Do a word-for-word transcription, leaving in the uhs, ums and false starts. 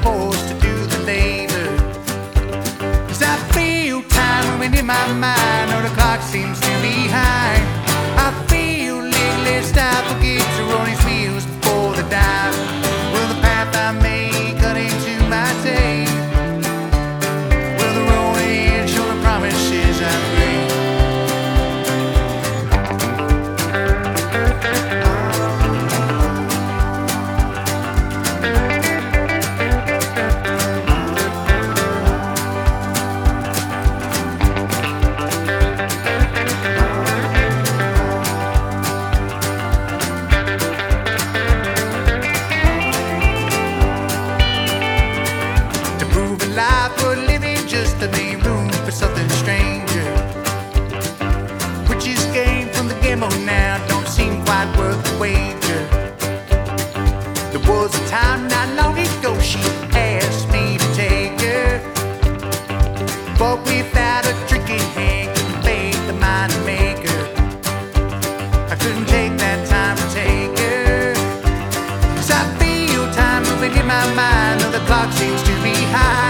forced to do the labor. 'Cause I feel time moving in my mind, or the clock seems to be high. I feel lately stop forget to roll his wheels before the dive. Will the path I make cut into my day? Will the road ahead show the promises I made? Life for living just to make room for something stranger. Which game from the game on now don't seem quite worth the wager. There was a time not long ago she asked me to take her, but without a drinking hand couldn't fake the mind to make her. I couldn't take that time to take her, 'cause I feel time moving in my mind, though the clock seems to be high.